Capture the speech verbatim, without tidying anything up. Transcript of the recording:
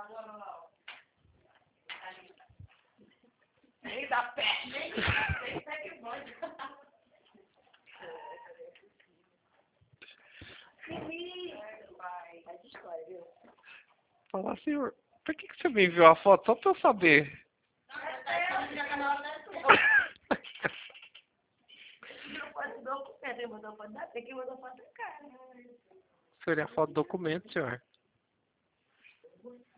Nem dá pé. Nem nem pé que pode. Falar, senhor, por que, que você me enviou a foto? Só pra eu saber. Senhor, é a foto do documento, senhor.